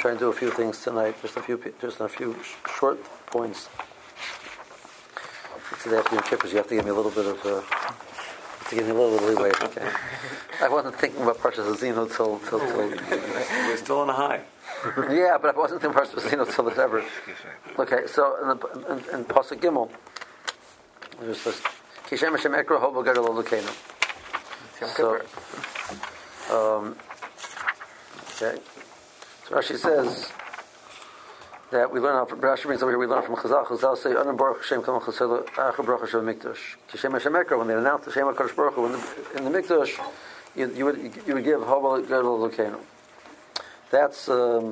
try and do a few things tonight, just a few short points. It's the afternoon kippers. You have to give me a little bit of leeway. Okay. I wasn't thinking about Parshas Azino till. We're still on a high. Yeah, but I wasn't thinking Parshas Azino till it's ever. Okay, so in Pasuk Gimel, there's this Kishem Hashem Ekro Hobo Gadol Elokeinu. So, okay. So Rashi says that we learn from Rashi brings over here. We learn from Chazal. Chazal say Anam Baruch Hashem Kama Chaselu Acha Baruch Hashem Mikdash. Kishem Hashem Ekro, when they announced the Shem Hakadosh Baruch Hu in the Mikdash, you would give Hobo Gadol Elokeinu. That's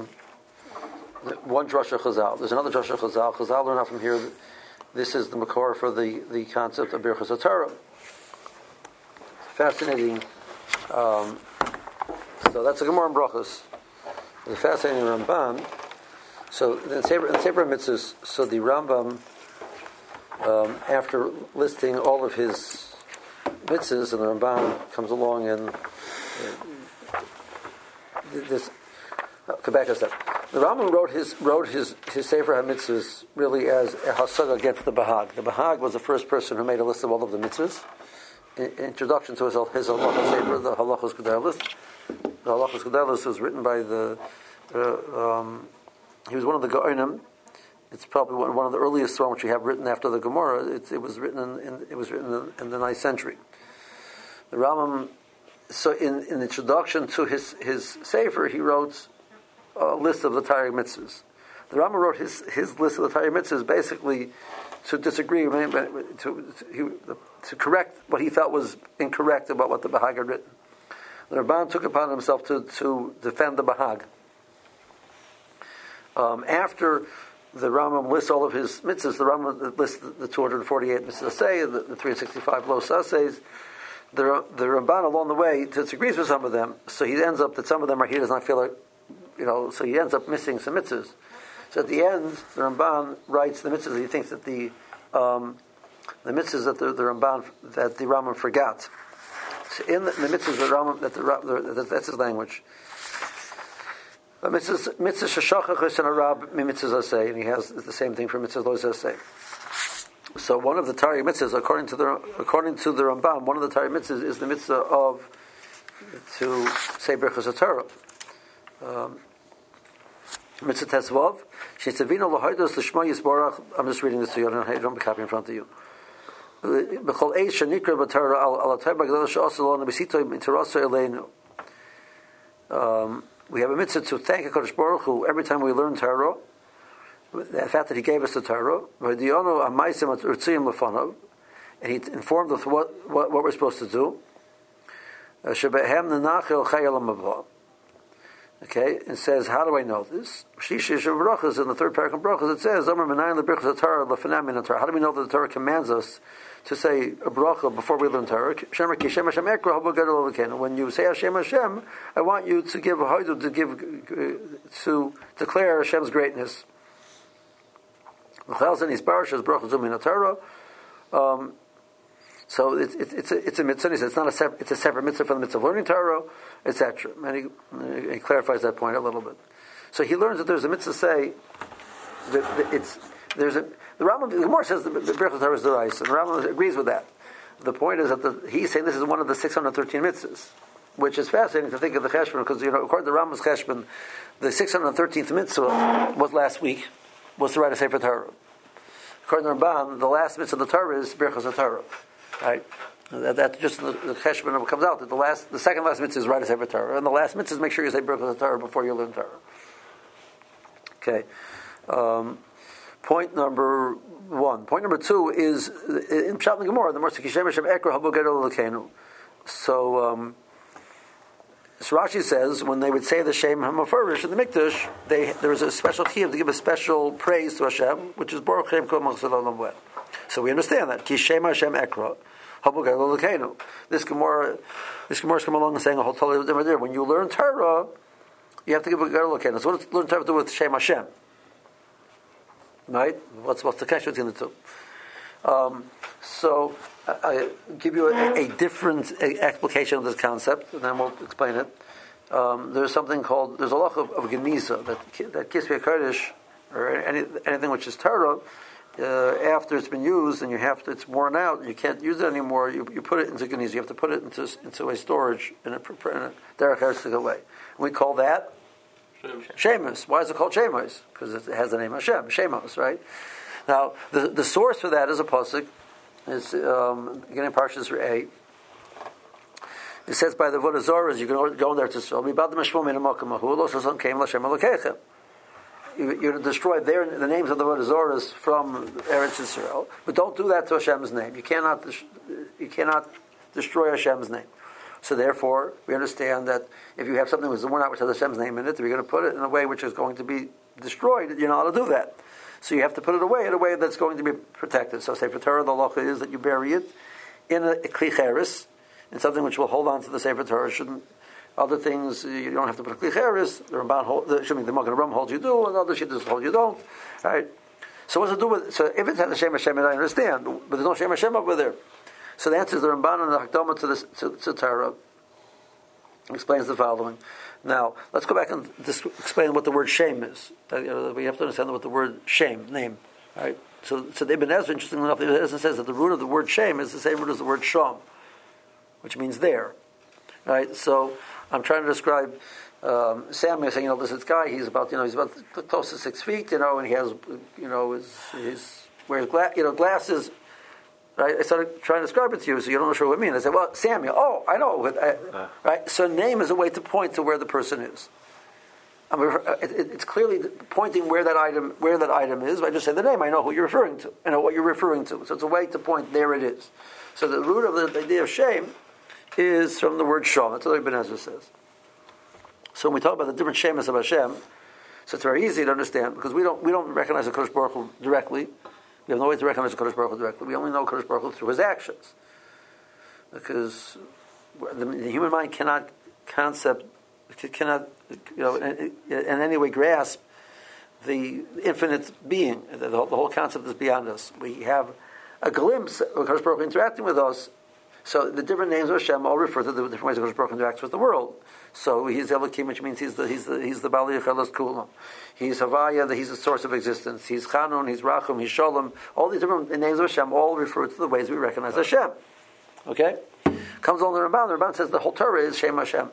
one drasha Chazal. There's another drasha Chazal. Chazal learn out from here. This is the makor for the concept of Birchas HaTorah. Fascinating. So that's a Gemara in Brachos. The fascinating Ramban. So in Sefer Mitzvahs, so the Rambam, after listing all of his mitzvahs, and the Ramban comes along and this. Come back a step. The Rambam wrote his Sefer HaMitzvahs really as a hasaga against the Bahag. The Bahag was the first person who made a list of all of the mitzvahs. Introduction to his Halacha Sefer, the Halachos Gedalos. The Halachos Gedalos was written by he was one of the Gaonim. It's probably one of the earliest ones which we have written after the Gemara. It was written in the 9th century. The Rambam, so in introduction to his Sefer, he wrote a list of the Torah mitzvahs. The Rambam wrote his list of the Torah mitzvahs basically to disagree, to correct what he felt was incorrect about what the Bahag had written. The Ramban took upon himself to defend the Bahag. After the Rambam lists all of his mitzvahs, the Rambam lists the 248 mitzvahs, the 365 lo saseis. The Ramban along the way disagrees with some of them, so he ends up that some of them he does not feel like, so he ends up missing some mitzvahs. So at the end, the Ramban writes the mitzvahs. He thinks that the mitzvahs that the Rambam forgot. So in the mitzvahs the Rambam that's his language. Mitzvahs shashachach and arab mitzvahs asay, and he has the same thing for mitzvahs lo asay. So one of the Torah mitzvahs, according to the Rambam, one of the Torah mitzvahs is the mitzvah of to say Birchas HaTorah. Mitzvah Tesvav, Shetzavino Lahaidos L'Shma Yisborach. I'm just reading this to you. I don't have a copy in front of you. B'chol Eish Shanikra B'Torah Al Atay B'Gdol She'Oselo Nebisito M'Teraso Eleinu. We have a mitzvah to thank HaKadosh Baruch Hu every time we learn Torah. The fact that He gave us the Torah, and He informed us what we're supposed to do. Okay, it says, how do I know this? In the third paragraph of Brachos, it says, how do we know that the Torah commands us to say a bracha before we learn Torah? When you say Hashem Hashem, I want you to give a haidu, to declare Hashem's greatness. So it's a mitzvah. He says it's a separate mitzvah from the mitzvah of learning Torah, etc. And he clarifies that point a little bit. So he learns that there's a mitzvah say that the Rambam, the Gemara says the Birchas Torah is the rice, and the Rambam agrees with that. The point is that he's saying this is one of the 613 mitzvahs, which is fascinating to think of the cheshbon, because according to Rambam's cheshbon, the 613th mitzvah was last week, was to write a Sefer Torah. According to Ramban, the last mitzvah of the Torah is Birchas HaTorah. Right? That just the cheshbon comes out that the second last mitzvah is write a Sefer Torah, and the last mitzvah is make sure you say Birchas HaTorah before you learn Torah. Okay. Point number 1. Point number 2 is in Pshat and Gemara. The Moshe Kishem Hashem Ekra Habo Gadol Elokeinu. So Rashi says when they would say the Shem HaMafarish in the Mikdash, there was a special chiyuv to give a special praise to Hashem, which is Baruch Shem Kol Malchus Olam V'ed. So we understand that Kishem Hashem Ekra Habo Gadol Elokeinu. This Gemara is come along and saying a whole totally different there. When you learn Torah, you have to give a Gadol Elokeinu. So what does learn Torah do with Shem Hashem? Right? What's the connection between the two? So I give you a different explication of this concept, and then we'll explain it. there's something called, there's a law of Geniza, that Kisvei Kodesh, or anything which is Torah, after it's been used and it's worn out and you can't use it anymore, you put it into Geniza. You have to put it into a storage in a derech eretz way. And we call that Shemus. Why is it called Shemus? Because it has the name Hashem, Shemos, right? Now, the source for that is a pasuk. It's again in Parshas Re'eh. It says by the Avodah Zarah, you can go in there to Israel. You destroy the names of the Avodah Zarah from Eretz Yisrael, but don't do that to Hashem's name. You cannot destroy Hashem's name. So therefore, we understand that if you have something which has Hashem's name in it, if you're going to put it in a way which is going to be destroyed, you're not allowed to do that. So you have to put it away in a way that's going to be protected. So Sefer Torah, the halacha is that you bury it in a kli cheres, in something which will hold on to the Sefer Torah. Other things you don't have to put a kli cheres. The Magen Avraham holds you do, and other shittas hold you don't. Right? So what's it do with? So if it has a Shem Hashem, I understand, but there's no Shem Hashem over there. So the answer is the Ramban and the Hakdama to Torah explains the following. Now, let's go back and explain what the word shame is. We have to understand what the word shame, name. Right? So the Ibn Ezra, interestingly enough, Ibn Ezra says that the root of the word shame is the same root as the word sham, which means there. Right? So I'm trying to describe Samuel saying, this guy, he's about close to 6 feet, and he has, his wears glasses. Right? I started trying to describe it to you, so you don't know sure what I mean. I said, well, Samuel, I know. Right? So name is a way to point to where the person is. It's clearly pointing where that item is. I just say the name, I know who you're referring to. I know what you're referring to. So it's a way to point, there it is. So the root of the idea of shame is from the word sham. That's what Ibn Ezra says. So when we talk about the different shemas of Hashem, so it's very easy to understand, because we don't recognize the Kodesh Baruch Hu directly. We have no way to recognize the Kodesh Baruch Hu directly. We only know Kodesh Baruch Hu through his actions. Because the human mind cannot in any way grasp the infinite being. The whole concept is beyond us. We have a glimpse of Kodesh Baruch Hu interacting with us. So the different names of Hashem all refer to the different ways Kodesh Baruch Hu interacts with the world. So he's Elokim, which means he's the Bali Yechelas Kulam. He's Havaya, he's the source of existence. He's Chanun, he's Rachum, he's Shalom. All these different names of Hashem all refer to the ways we recognize Hashem. Okay? Comes along the Ramban. The Ramban says the whole Torah is Shem Hashem.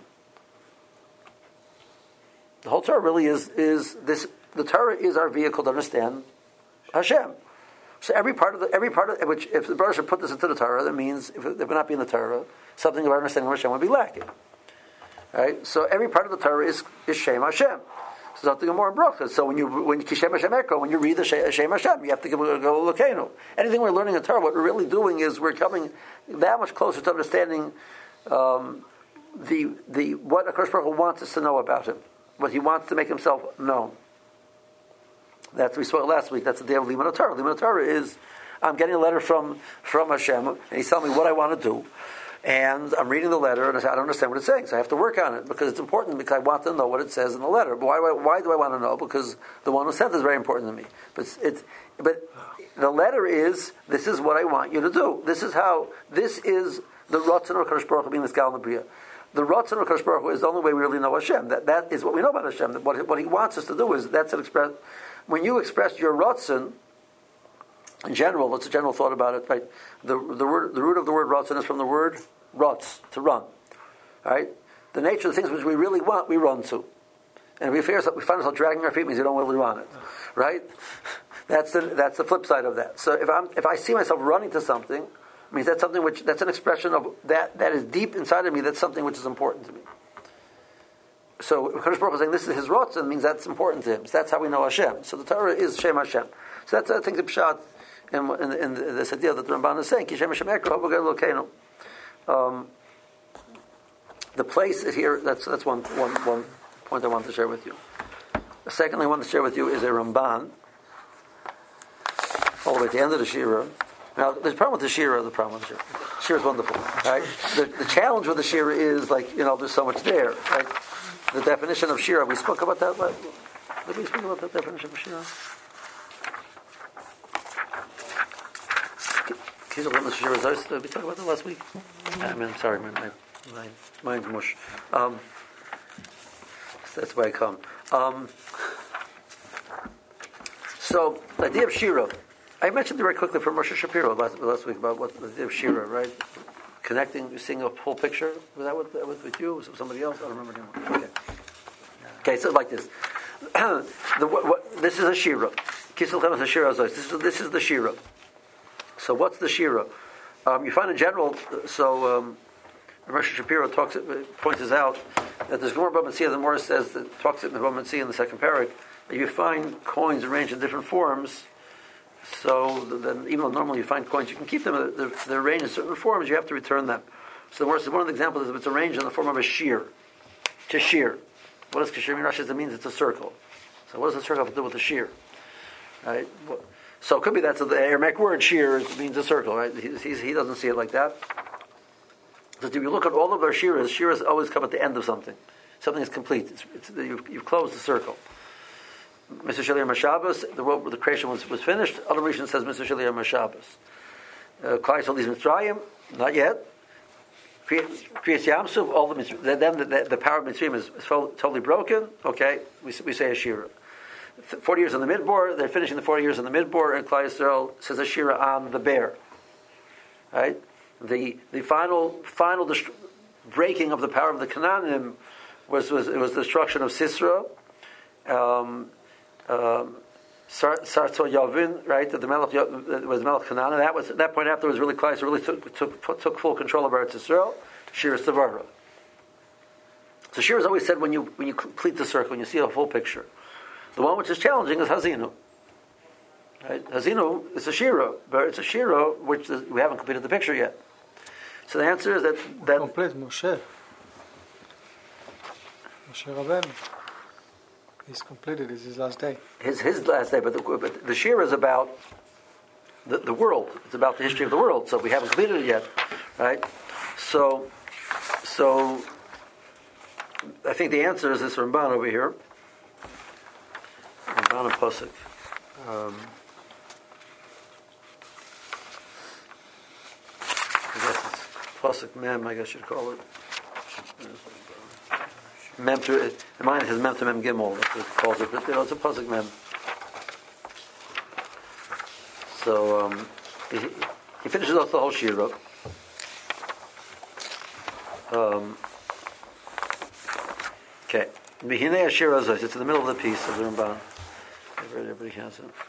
The whole Torah really is this. The Torah is our vehicle to understand Hashem. So every part of which, if the brother should put this into the Torah, that means if it would not be in the Torah, something of our understanding of Hashem would be lacking. Right? So every part of the Torah is Shem Hashem. So something more in bracha. So when you Kishem Hashem Eko, when you read the Shem Hashem, you have to go Elokeinu. Anything we're learning in Torah, what we're really doing is we're coming that much closer to understanding what HaKadosh Baruch Hu wants us to know about Him, what He wants to make Himself known. We spoke last week. That's the day of Limud Torah. Limud Torah is I'm getting a letter from Hashem, and He's telling me what I want to do. And I'm reading the letter, and I say, I don't understand what it's saying, so I have to work on it, because it's important, because I want to know what it says in the letter. But why do I want to know? Because the one who sent it is very important to me. But the letter is, this is what I want you to do. This is the Ratzon of HaKadosh Baruch Hu being this Gal Nabriya. The Ratzon of HaKadosh Baruch Hu is the only way we really know Hashem. That is what we know about Hashem. That what He wants us to do is, that's an express. When you express your Ratzon, in general, it's a general thought about it, right? The root of the word Ratzon is from the word Ratz, to run. Right? The nature of the things which we really want, we run to. And if we find ourselves dragging our feet, means we don't really want it. Right? That's the flip side of that. So if I see myself running to something, it means that's something that's an expression of that is deep inside of me, that's something which is important to me. So Kodesh Baruch Hu is saying this is His Ratzon, means that's important to Him. So that's how we know Hashem. So the Torah is Shem Hashem. So that's, I think, the pshat in this idea that the Ramban is saying, Ki Shem Hashem Eko, Ha'Bogei Elokeinu. The place is here. That's one point I want to share with you. The second I want to share with you is a Ramban, all the way at the end of the Shira. Now, there's a problem with the Shira. The Shira is wonderful. Right? The challenge with the Shira is there's so much there. Right? The definition of Shira. We spoke about that. Did we speak about that definition of Shira? Did we talk about that last week? I'm sorry, my mind's mush. That's why I come. So the idea of Shira, I mentioned it very quickly from Moshe Shapiro last week about what the idea of Shira, right? Connecting, seeing a whole picture. Was that with you? Was it somebody else? I don't remember anymore. Okay, so like this. This is a Shira. Kisel is a Shira. This is the Shira. So what's the Shira? You find in general. So Moshe Shapiro points out that there's Gemara Bava Metzia. The Gemara says that talks about Bava Metzia in the second parak. You find coins arranged in different forms. So then, even though normally you find coins, you can keep them. They're arranged in certain forms. You have to return them. So the worst, one of the examples is if it's arranged in the form of a shear. Shear. What does kashir mean? Rashi says it means it's a circle. So what does a circle have to do with a shear? Right. So it could be that's the Aramaic word shear means a circle. Right. He doesn't see it like that. So if you look at all of our shears always come at the end of something. Something is complete. You've closed the circle. Mr. Shaliar Mashabas, the world where the creation was finished. Other region says Mr. Shaliar Mashabas. Klai Solis Mitzrayim, not yet. Kriyas Yamsuf, all the power of Mitzrayim is totally broken. Okay, we say Ashira. 40 years in the Midbar, they're finishing the 40 years in the Midbar, and Klai Yisrael says Ashira on the bear. Right? The final breaking of the power of the Canaanim was the destruction of Sisera. Sarto Yavin, right? That the Melech was Melech Canaan, and at that point afterwards, really Klai really took full control of Eretz Yisrael. Shira Stavara. So Shira is always said when you complete the circle, when you see a full picture. The one which is challenging is Hazinu. Right? Hazinu is a Shira, but it's a Shira which we haven't completed the picture yet. So the answer is that complete Moshe Rabbeinu. He's completed. It's his last day. His last day, but the Shira is about the world. It's about the history of the world. So we haven't completed it yet, right? So I think the answer is this Ramban over here. Ramban and Posuk. I guess it's Posuk Mem. I guess you'd call it. Mem to mine has Mem to Mem Gimel. That's what it calls it. But it's a Pasuk Mem. So he finishes off the whole Shira. Okay. Mihinei Ashira Zois. It's in the middle of the piece of the Ramban. Everybody has it.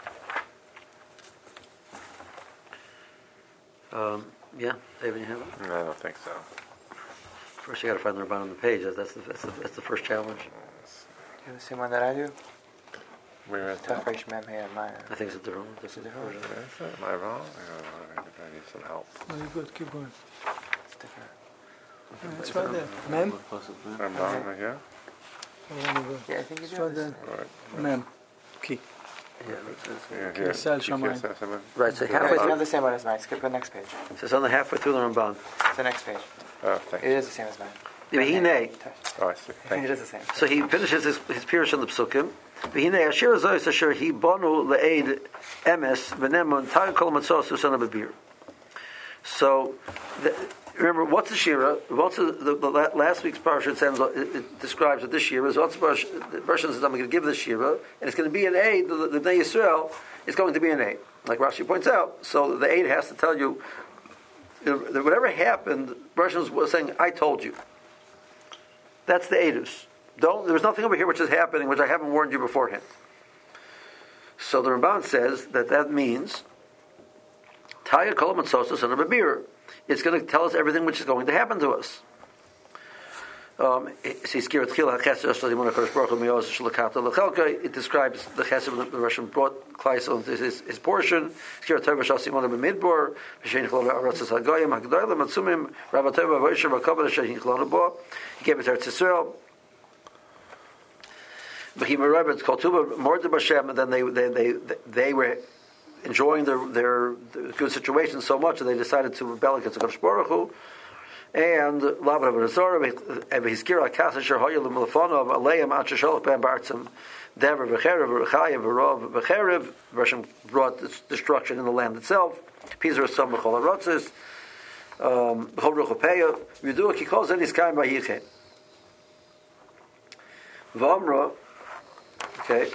Yeah, David, you have it? No, I don't think so. First, you got to find the Ramban on the page. That's the first challenge. You have the same one that I do? Where is Tough Reish Mem here, mine. I think it's a different one. It's a different one. Am I wrong? I need some help. No, you're good. Keep going. It's different. Yeah, it's right there. Mem? I'm wrong right here? Yeah, I think It's you right do. there. Mem. Key. Yeah, Here. Kisel Shamayim. right. So You halfway have through, the same one as mine. Skip to the next page. so it's on the halfway through the Ramban. It's the next page. Oh, thank It you. is the same as mine. Mihinei. Oh, I see. I think Thank it you. is the same. So he finishes his Pirush on the Psukim. Mihinei Ashira Zois Asher Hi Bonu Le'ed Emes V'Nemon Tal Kol Matzos Susana Bebir. So remember, what's the Shira? What's the last week's parsha? It describes what this Shira is. What's the parsha says? I'm going to give this Shira, and it's going to be an aid. The Bnei Yisrael is going to be an aid, like Rashi points out. So the aid has to tell you that whatever happened. Russians was saying, "I told you." That's the aidus. There's nothing over here which is happening which I haven't warned you beforehand. So the Ramban says that means Taya Kol Matzosos and a Babir. It's going to tell us everything which is going to happen to us. It describes the chesed when the Russian brought Kleisel into his portion. He gave it to Eretz Yisrael. And then they were enjoying their good situation so much that they decided to rebel against the Kadosh Baruch Hu. And Russian brought destruction in the land itself. V'amra, okay.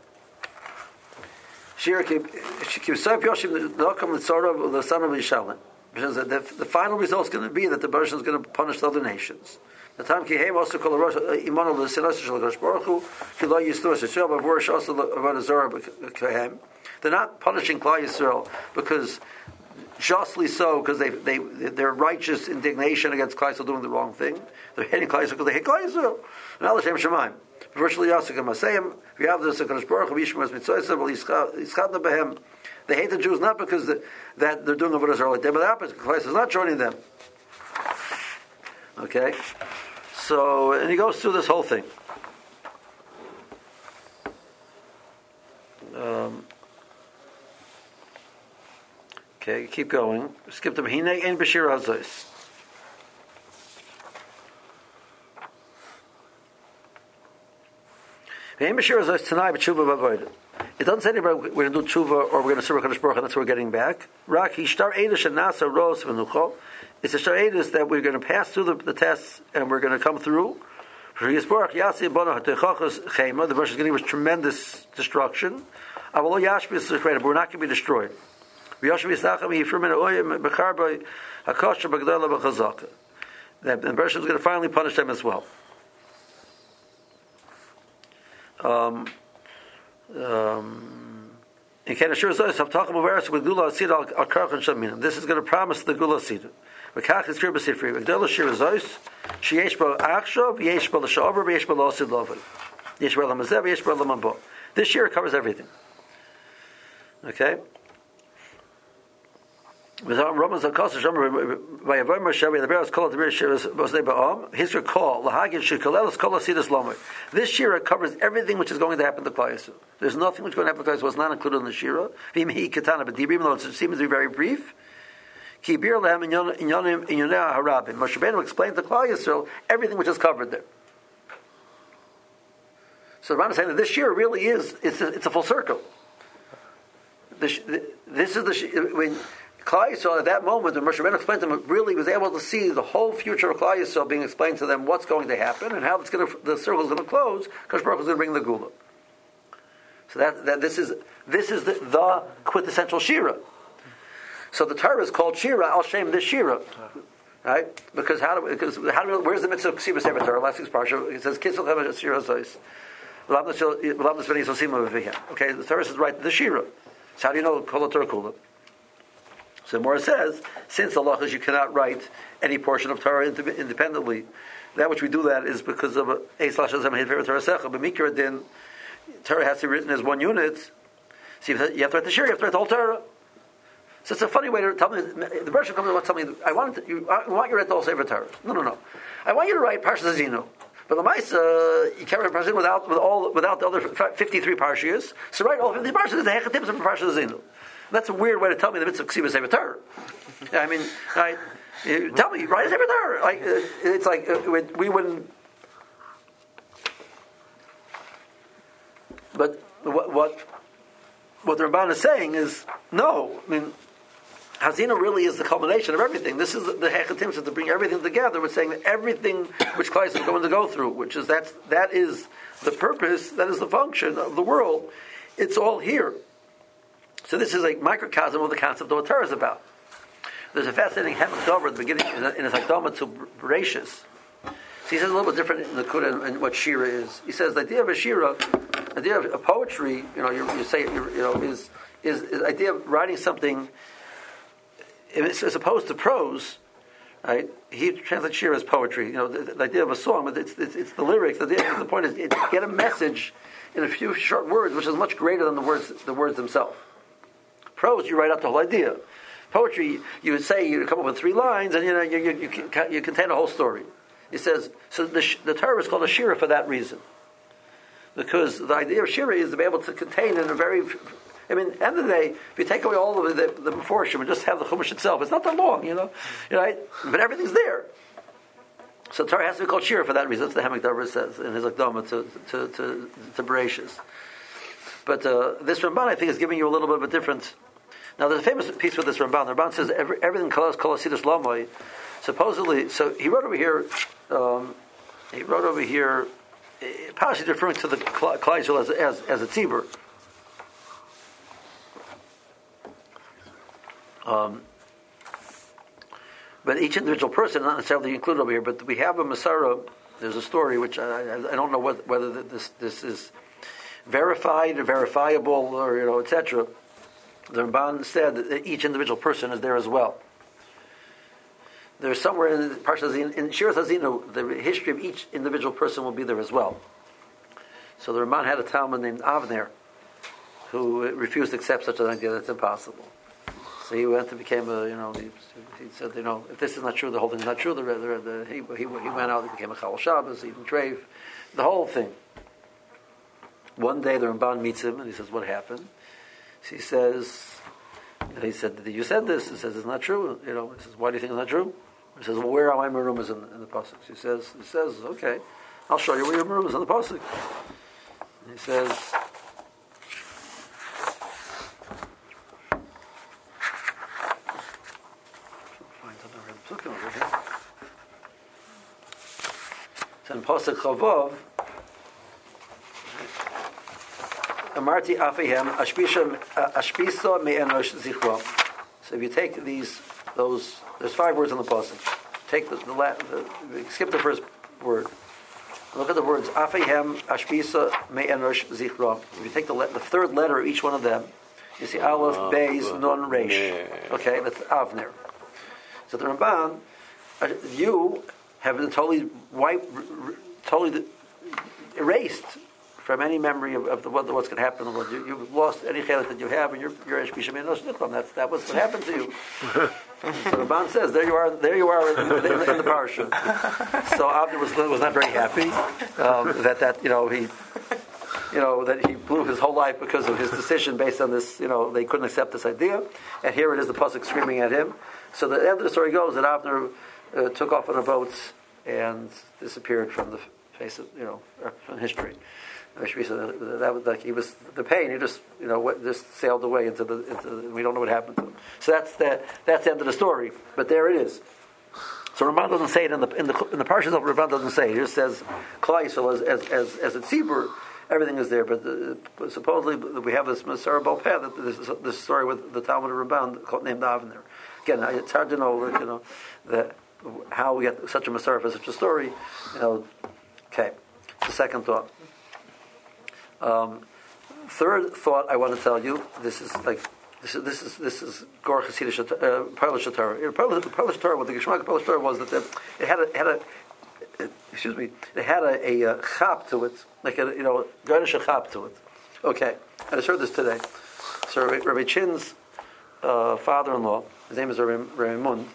Shira Kivsayv Yoshim Nokam L'Tzora the son of Yishalem. Because the final result is going to be that the Baruch is going to punish the other nations. The time Kihem also called the Iman of the Sinas Shal Gosh Baruch Hu Kilo Yisrael Shal Bavur also about Azor Kihem. They're not punishing Klal Yisrael because justly so, because their righteous indignation against Klal Yisrael doing the wrong thing. They're hating Klal Yisrael because they hate Klal Yisrael. And Allah Shem Shemaim. Virtually Yasik and Masayim. We have this Hakadosh Baruch Hu Yishmas Mitzvah Yischadna Behem. They hate the Jews not because that they're doing avodah zarah like them, but the opposite. Christ is not joining them. Okay, so and he goes through this whole thing. Okay, keep going. Skip to Hine Ein Bashir Hazos. Ein Bashir Hazos tonight, b'tshuva v'avodah. It doesn't say anything about we're going to do tshuva or we're going to serve HaKadosh Baruch Hu, and that's what we're getting back. It's a shtar edus that we're going to pass through the tests and we're going to come through. The verse is going to give us tremendous destruction. But we're not going to be destroyed. The verse is going to finally punish them as well. This is going to promise the Gula Sida. This year covers everything. Okay? He's going to call this shira covers everything which is going to happen to Klal Yisrael. There's nothing which is going to happen to Klal Yisrael was not included in the shira. Even though it seems to be very brief. Moshe Rabbeinu explained to Klal Yisrael everything which is covered there. So the Ram is saying that this shira really is it's a full circle. This is when Klal Yisrael at that moment, when Moshe Rabbeinu explained to them, really was able to see the whole future of Klal Yisrael being explained to them, what's going to happen and how the circle is going to close, because Baruch is going to bring the Gula. So that this is the quintessential Shira. So the Torah is called Shira. I'll shame this Shira, right? Because where's the mitzvah of Ksibas Sefer Torah? Last week's parsha it says Kisel Chav Shira Zois. Okay, the Torah says right the Shira. So how do you know Kol Torah Kula? So the Morah says, since Allah is you cannot write any portion of Torah independently, that which we do that is because of Torah Din. Torah has to be written as one unit. So you have to write the Shir, you have to write the whole Torah. So it's a funny way to tell me. The Bereshit comes and tells me, I want you to write the whole Sefer Torah. No. I want you to write Parshas Azinu. But the Maisa, you can't write Parshas Azinu without the other 53 Parshias. So write all 50 Parshias is the Hechatim of Parshas Azinu. That's a weird way to tell me the mitzvah of Ksibas Sefer Torah. I mean, tell me, write a Sefer Torah. Like, it's like we wouldn't. But what the Ramban is saying is no. I mean, Hazina really is the culmination of everything. This is the Hechatim to bring everything together. We're saying that everything which Christ is going to go through, which is that is the purpose, that is the function of the world. It's all here. So this is a microcosm of the concept of what Torah is about. There's a fascinating Hemach Dover at the beginning in his Hakdama to Bereshis. So he says a little bit different in the Kudah and what Shira is. He says the idea of a Shira, the idea of a poetry, you say, is the idea of writing something as opposed to prose. Right? He translates Shira as poetry. The idea of a song, but it's the lyrics. The point is to get a message in a few short words, which is much greater than the words themselves. Prose, you write out the whole idea. Poetry, you come up with 3 lines, and you contain a whole story. He says so. The Torah is called a shira for that reason, because the idea of shira is to be able to contain in a very. I mean, at the end of the day, if you take away all of the Meforshim and just have the Chumash itself, it's not that long, right? But everything's there. So the Torah has to be called shira for that reason. That's what the Hemach Dover says in his Akdama to Bereshis. But this Ramban, I think, is giving you a little bit of a different. Now, there's a famous piece with this Ramban. The Ramban says everything kolas sidus lamoy. Supposedly, so he wrote over here. partially referring to the Klal Yisrael as a tzibur. But each individual person, not necessarily included over here, but we have a Masara. There's a story which I don't know whether this is verified or verifiable or etc. The Ramban said that each individual person is there as well. There's somewhere in Parshat in Shiras Hazinu, the history of each individual person will be there as well. So the Ramban had a Talmud named Avner who refused to accept such an idea. That's impossible. So he went and became he said, if this is not true, the whole thing is not true. He went out and became a Chal Shabbos, even Trev, the whole thing. One day the Ramban meets him and he says, what happened? He says, you said this. He says, it's not true. He says, why do you think it's not true? He says, well, where are my merumas in the pasuk? He says, okay, I'll show you where your merumas in the pasuk. He says, so in pasuk Chavav, Amarti Afihem Ashpisa Me'enosh Zichro. So if you take there's 5 words in the pasuk. Take skip the first word. Look at the words Afihem Ashpisa Me'enosh Zichro. If you take the third letter of each one of them, you see Aleph, Beis, Nun, Reish. Okay, that's Avner. So the Ramban, you have been totally erased from any memory of what's going to happen in the world. You've lost any chelik that you have, and you're Eshbisha Me'enosh Zichro. That was what happened to you. So the Ramban says, there you are in the parsha. So Avner was not very happy that he blew his whole life because of his decision based on this. They couldn't accept this idea, and here it is, the pasuk screaming at him. So the end of the story goes that Avner took off on a boat and disappeared from the face of from history. That was like he was the pain. He just just sailed away into the. We don't know what happened to him. So that's the end of the story. But there it is. So Ramban doesn't say it in the parshas of Ramban doesn't say it. He just says Klal Yisrael as a tzibur, everything is there. But supposedly we have this Masar Bal Peh, that this story with the Talmud of Ramban named Avner. Again, it's hard to know that how we get such a Masar for such a story. Okay, the second thought. Third thought I want to tell you. This is Gor Hasidic Polish Torah. Polish Torah. What the Geschmack Polish Torah was that it had a chap to it, like garnish chap to it. Okay, I just heard this today. So Rabbi Chin's father-in-law, his name is Rabbi Mund.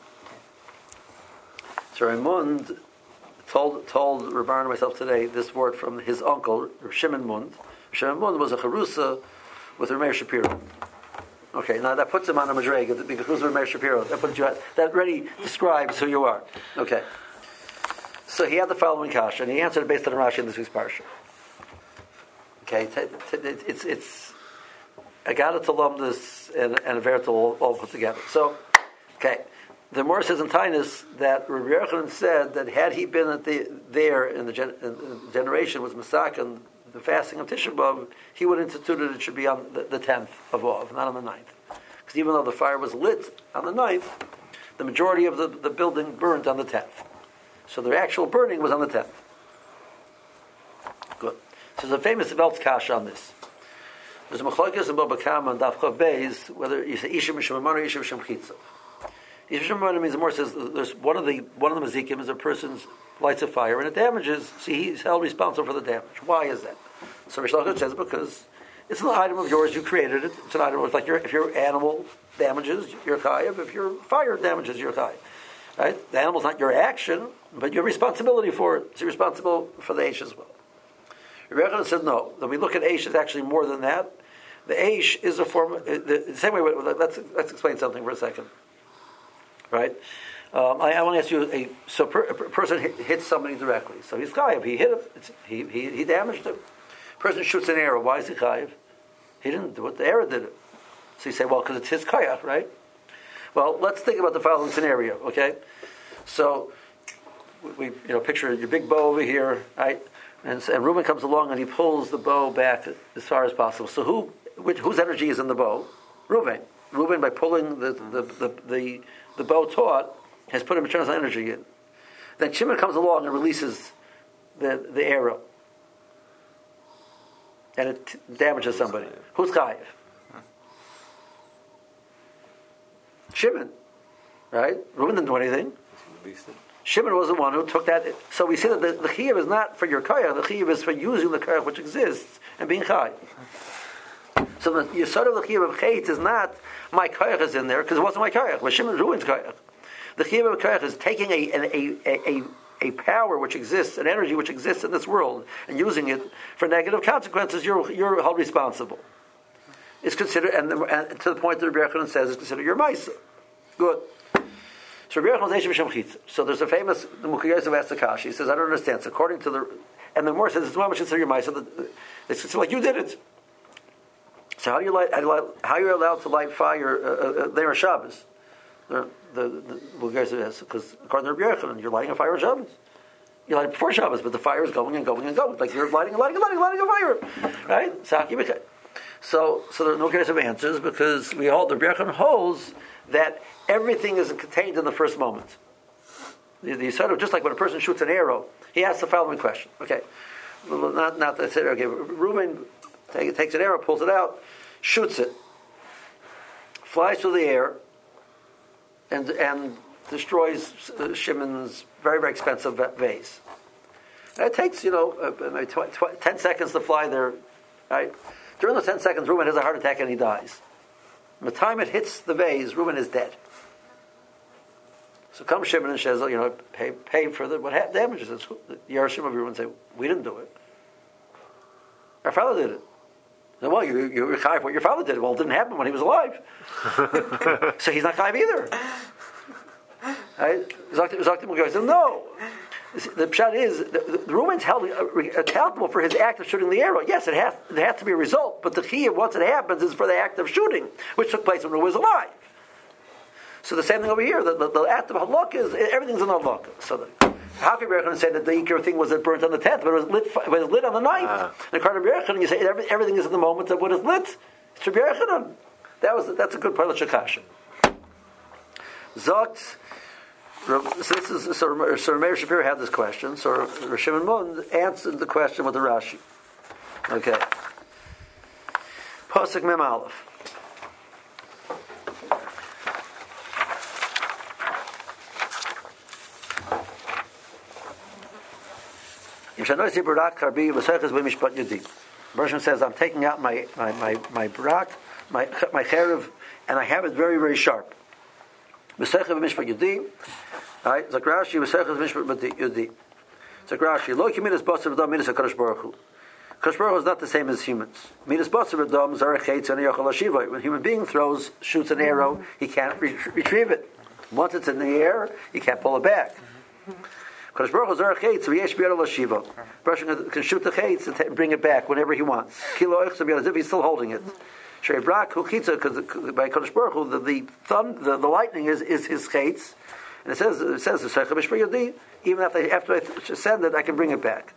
So Rabbi Mund told Rabbi and myself today this word from his uncle, Shimon Mund. Shimon Mund was a charusa with Rameir Shapiro. Okay, now that puts him on a madrega because who's Rameir Shapiro? That already describes who you are. Okay, so he had the following kasha, and he answered it based on Rashi in this week's parsha. Okay, it's Agada Talumdus and a Vertal all put together. So, okay. The Gemara says in Tainus that Rabbi Yochanan said that had he been there in the generation was Masakan, the fasting of Tisha B'Av, he would have instituted it should be on the 10th of Av, not on the 9th. Because even though the fire was lit on the 9th, the majority of the building burned on the 10th. So the actual burning was on the 10th. Good. So there's a famous Veltz Kasha on this. There's a Machlokes in Baba Kama and Daf Chav Beis, whether you say Isha Misham Amar or Isha Misham Chitzav. Isha Misham Amar means the more says there's one of the mazikim is a person's lights a fire and it damages. See, he's held responsible for the damage. Why is that? So Rish Lakish says because it's an item of yours. You created it. It's an item. It's like if your animal damages, you're chayav. If your fire damages, you're chayav. Right? The animal's not your action, but your responsibility for it. So you're responsible for the Aish as well. Rabbi Yochanan said no. Then we look at Aish as actually more than that. The Aish is a form. The same way. Let's explain something for a second. Right? I want to ask you. A person hits somebody directly. So he's chayav. He hit him. He damaged him. Person shoots an arrow. Why is he chayav? He didn't do it. The arrow did it. So you say, well, because it's his kayach, right? Well, let's think about the following scenario. Okay, so we picture your big bow over here, right? And Reuben comes along and he pulls the bow back as far as possible. So whose energy is in the bow? Reuben. Reuben, by pulling the bow taut, has put a maternal energy in. Then Shimon comes along and releases the arrow. And it damages somebody. Who's Chayiv? Shimon. Right? Reuben didn't do anything. Shimon was the one who took that. So we see that the Chiyuv is not for your Kayach, the Chiyuv is for using the Kayach which exists and being Chayiv. So the Yesod of the Chiyuv of Chayt is not my Kayach is in there, because it wasn't my Kayach, but Shimon ruins Kayach. The Chiyuv of Kayach is taking a power which exists, an energy which exists in this world, and using it for negative consequences. You're held responsible. It's considered, and to the point that Rabbi Yochanan says, it's considered your Maisa. Good. So Rabbi Yochanan says Shem Chitza. So there's a famous the Mukha Yosef asked the Kashi. He says, I don't understand. So according to and the Gemara says it's not much considered your Maisa. It's like you did it. So how are you allowed to light fire there on Shabbos? The Mukha Yosef asks, because according to Rabbi Yochanan, you're lighting a fire on Shabbos. You light it before Shabbos, but the fire is going and going and going. Like you're lighting a fire, right? So there are no case of answers, because we hold the Rabbi Yochanan holds that everything is contained in the first moment. The sort of just like when a person shoots an arrow, he asks the following question. Okay, not that. Okay, Reuben takes an arrow, pulls it out, shoots it, flies through the air, and destroys Shimon's very, very expensive vase. And it takes 10 seconds to fly there, right? During those 10 seconds, Reuben has a heart attack and he dies. By the time it hits the vase, Reuben is dead. So comes Shimon and says, pay for what damages. The Yerushim of Reuben say, we didn't do it. Our father did it. And, well, you're chayiv what your father did. Well, it didn't happen when he was alive. So he's not chayiv either. Right? Zaktim said, no. The pshat is the Reuben's held accountable for his act of shooting the arrow. Yes, it has to be a result, but the chiyuv once it happens is for the act of shooting, which took place when Reuben was alive. So the same thing over here. The act of halakha is everything's in halakha. So how can Rabbi Yochanan say that the ikar thing was burnt on the 10th, but it was lit on the 9th? And according to Rabbi Yochanan, you say everything is in the moment of what is lit. It's Rabbi Yochanan. That's a good part of Shakasha. Zogt. So Meir Shapiro had this question. So Rosh Shimon answered the question with the Rashi. Okay. Pasuk Mem Aleph. Bershom says, I'm taking out my brak, my cherev, and I have it very, very sharp. Right? Zakrashi Yudi. Zakrashi Lo Midas Basar Adam Midas HaKadosh Baruch Hu. Kadosh Baruch Hu is not the same as humans. Midas Basar Adam Zarech Chetz and Yachal Hashiva. When a human being shoots an arrow, he can't retrieve it. Once it's in the air, he can't pull it back. Kadosh Baruch Hu Zarech Chetz V'yesh B'yad Hashiva. Person can shoot the Chetz and bring it back whenever he wants. Kilo Echsam Yad as if he's still holding it. Shrei Brak Hu Chitza, because by Kadosh Baruch Hu the lightning is his Chetz. And it says the Seicha B'Shpur Yodi, even after I send it, I can bring it back.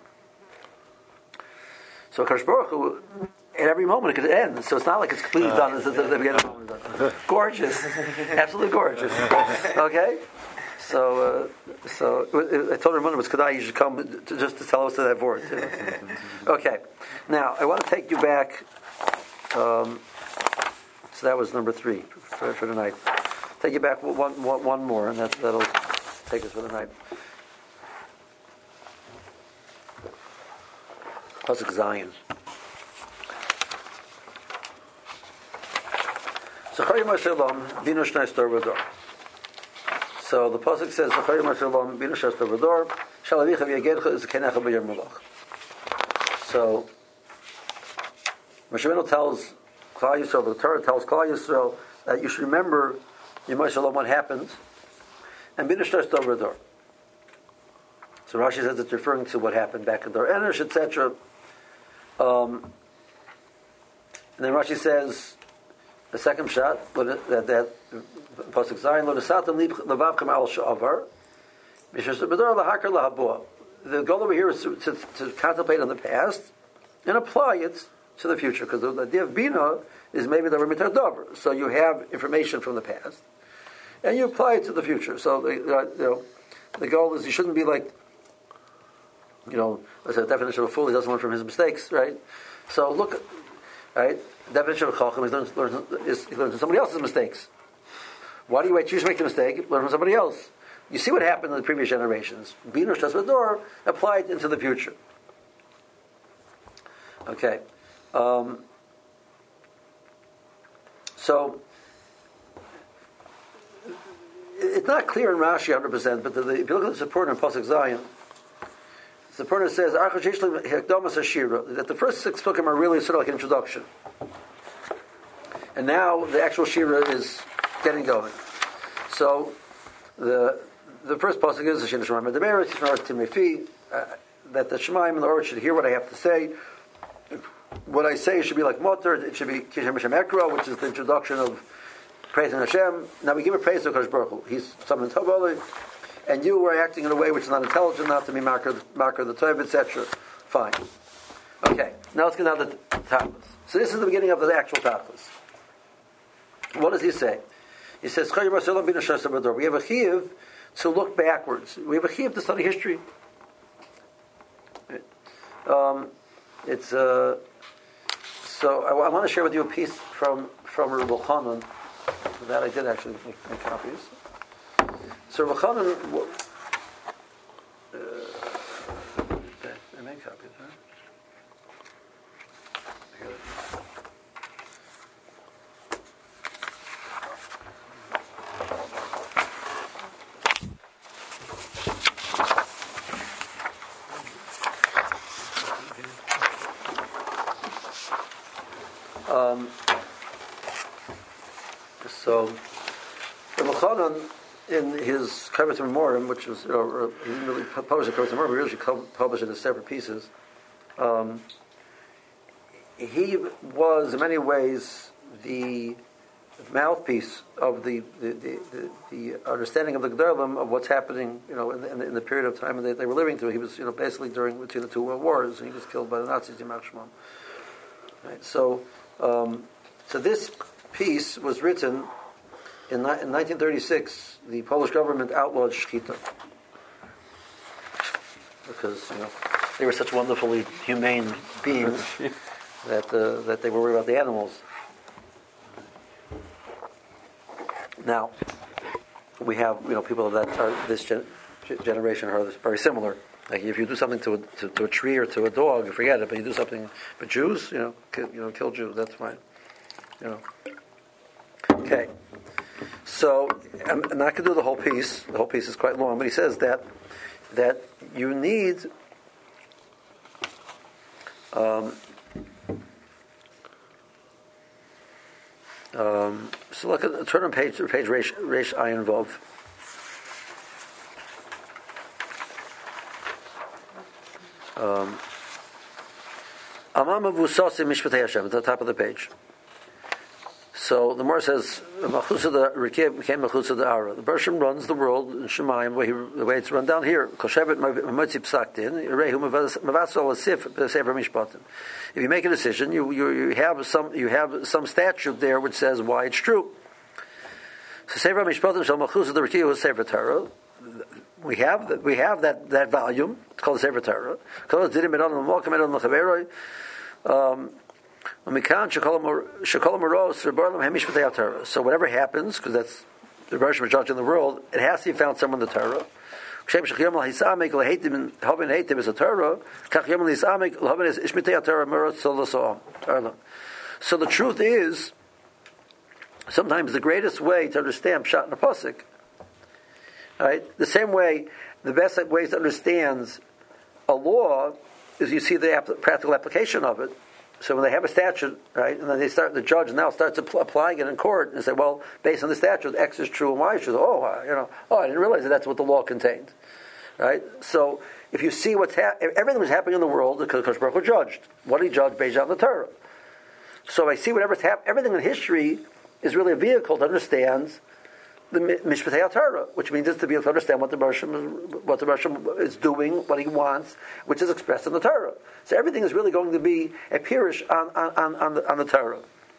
So Kadosh Baruch Hu, at every moment it could end. So it's not like it's completely done at the beginning of the moment. Gorgeous, absolutely gorgeous. Okay, so I told everyone it was Kedai. You should come just to tell us to that word. Okay, now I want to take you back. So that was number 3 for tonight. Take you back one more, and that'll take us for the night. Pasuk Zion. So the pasuk says, so Moshe Rabbeinu tells Klal Yisrael, the Torah tells Klal Yisrael that you should remember Yemai Shalom, what happens, and B'nishtar Stavrador. So Rashi says it's referring to what happened back in Dor Enosh, etc. And then Rashi says the second shot that pasuk Zayin lo nesatam levavchem al sha'avar b'shas b'dor lahakar lahabua. the goal over here is to contemplate on the past and apply it to the future, because the idea of Bina is maybe the Remitar Dover. So you have information from the past, and you apply it to the future. So the goal is you shouldn't be like, let's say the definition of a fool, he doesn't learn from his mistakes, right? So look, right? The definition of a Chacham is he learns from somebody else's mistakes. Why do you wait till you make the mistake? Learn from somebody else. You see what happened in the previous generations. Bina Shas Vador applied into the future. Okay. So it's not clear in Rashi 100%, but if you look at the support in Pasuk Zion, the supporter says that the first 6 Psukim are really sort of like an introduction, and now the actual Shira is getting going. So the first pasuk is that the Shemaim and the Orach should hear what I have to say. What I say should be like Motor. It should be Kishem Hashem Ekra, which is the introduction of praising Hashem. Now we give a praise to Kodesh Baruch Hu. He's something Tovoli, and you were acting in a way which is not intelligent, not to be marker the Tov, etc. Fine. Okay. Now let's get down to the Tachlis. So this is the beginning of the actual Tachlis. What does he say? He says, we have a chiyuv to look backwards. We have a chiyuv to study history. So I want to share with you a piece from Rabbi Chanan that I did actually make copies. So Rabbi Chanan, I made copies, huh? So Rabbi Chanan, in his Kavod Memorim, which was, he didn't really publish the Kavod Memorim, he really published it as separate pieces. He was in many ways the mouthpiece of the understanding of the Gedolim of what's happening, in the period of time that they were living through. He was, basically between the 2 world wars, and he was killed by the Nazis, Yimach Shemam. Right. So this piece was written in 1936. The Polish government outlawed shechita because they were such wonderfully humane beings that they were worried about the animals. Now we have people of that this generation are very similar. Like if you do something to a tree or to a dog, you forget it. But you do something for Jews, kill Jews. That's fine. Okay. So I'm not going to do the whole piece. The whole piece is quite long, but he says that you need so look at turn on page Reish Ayin Vov. Amam Avusasi Mishpatei Hashem at the top of the page. So the Gemara says, "Machusa the Rekib became Machusa the Ara." The Bershom runs the world in Shemayim the way it's run down here. Koshevet Mamotzi Psaktin Rehu Mavasol Asif Sefer Mishpatim. If you make a decision, you have some statute there which says why it's true. So Sefer Mishpatim Shal Machusa the Rekib was Sefer Torah. We have that volume. It's called the Sefer Torah. So whatever happens, because that's the Rosh Hashanah judging the world, it has to be found somewhere in the Torah. So the truth is, sometimes the greatest way to understand Pshat in a Pasuk, right? The same way, the best way to understand a law is you see the practical application of it. So when they have a statute, right, and then the judge now starts applying it in court and say, well, based on the statute, X is true and Y is true. I didn't realize that's what the law contained, right? So if you see everything was happening in the world because Kodesh Baruch Hu judged. What did he judge based on the Torah? So I see whatever's happening, everything in history is really a vehicle to understand the Mishpatei Torah, which means it's to be able to understand what the Baruch is doing, what he wants, which is expressed in the Torah. So everything is really going to be a pirush on the Torah.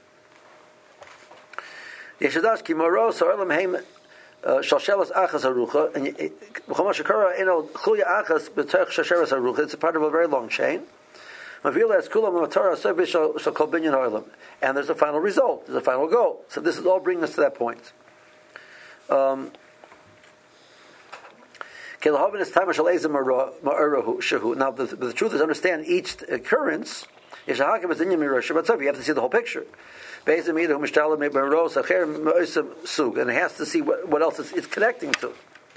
Yeshadas ki moros ha'olam heim shalshelas achas harucha, and b'chol shekara eno chulya achas b'toch shasheras harucha. It's a part of a very long chain. Mavila es kulam l'matorah sovish shal kol binyan ha'olam, and there's a final result, there's a final goal. So this is all bringing us to that point. Now the truth is, understand each occurrence. You have to see the whole picture. And it has to see what else it's connecting to.